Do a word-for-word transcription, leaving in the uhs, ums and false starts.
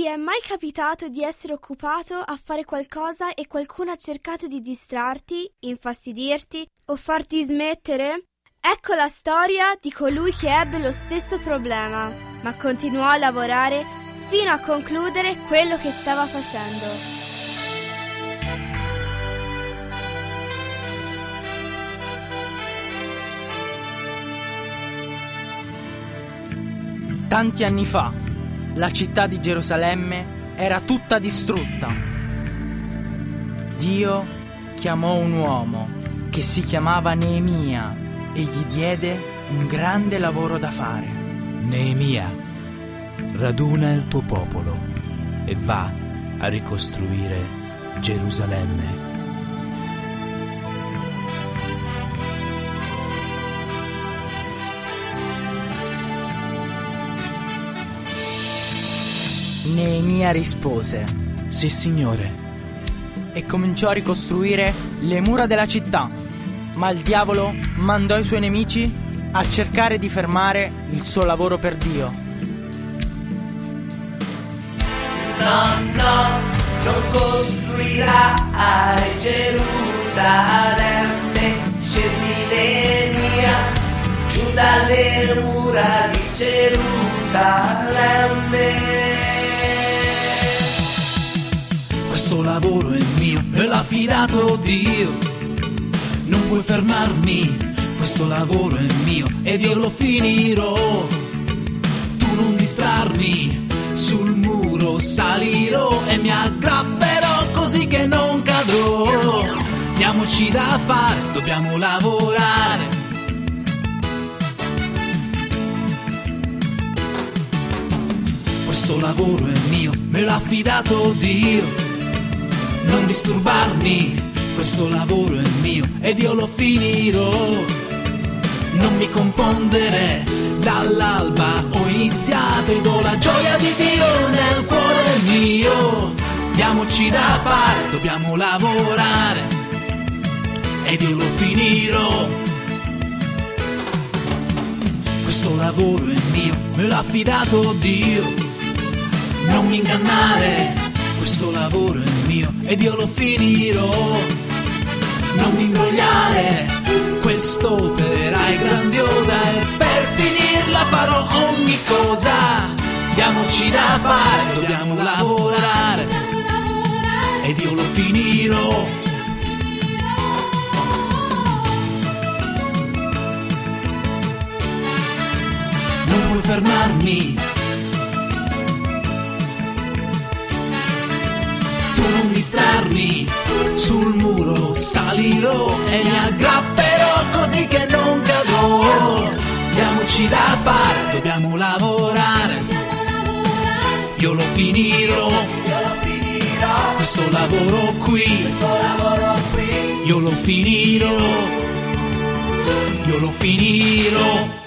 Ti è mai capitato di essere occupato a fare qualcosa e qualcuno ha cercato di distrarti, infastidirti o farti smettere? Ecco la storia di colui che ebbe lo stesso problema, ma continuò a lavorare fino a concludere quello che stava facendo. Tanti anni fa, la città di Gerusalemme era tutta distrutta. Dio chiamò un uomo che si chiamava Neemia e gli diede un grande lavoro da fare. Neemia, raduna il tuo popolo e va a ricostruire Gerusalemme. Neemia rispose: Sì, signore. E cominciò a ricostruire le mura della città, ma il diavolo mandò i suoi nemici a cercare di fermare il suo lavoro per Dio. No, no, non costruirai Gerusalemme, scendi Neemia, giù dalle mura di Gerusalemme. Questo lavoro è mio, me l'ha affidato Dio. Non puoi fermarmi, questo lavoro è mio ed io lo finirò. Tu non distrarmi, sul muro salirò e mi aggrapperò così che non cadrò. Diamoci da fare, dobbiamo lavorare. Questo lavoro è mio, me l'ha affidato Dio. Non disturbarmi, questo lavoro è mio ed io lo finirò. Non mi confondere, dall'alba ho iniziato ed ho la gioia di Dio nel cuore mio. Diamoci da fare, dobbiamo lavorare ed io lo finirò. Questo lavoro è mio, me l'ha affidato Dio. Non mi ingannare, questo lavoro è mio ed io lo finirò. Non mi imbrogliare, quest'opera è grandiosa e per finirla farò ogni cosa. Diamoci da fare, dobbiamo lavorare ed io lo finirò. Non puoi fermarmi, non distrarmi, sul muro salirò e mi aggrapperò così che non cadrò. Diamoci da fare, dobbiamo lavorare, io lo finirò, questo lavoro qui, io lo finirò, io lo finirò.